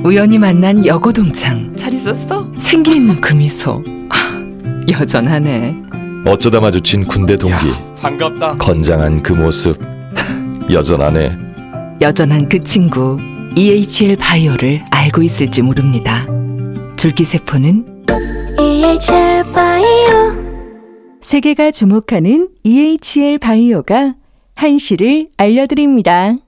우연히 만난 여고동창. 잘 있었어? 생기 있는 그 미소. 여전하네. 어쩌다 마주친 군대 동기. 반갑다. 건장한 그 모습. 여전하네. 여전한 그 친구 EHL 바이오를 알고 있을지 모릅니다. 줄기세포는 EHL 바이오. 세계가 주목하는 EHL 바이오가 한시를 알려드립니다.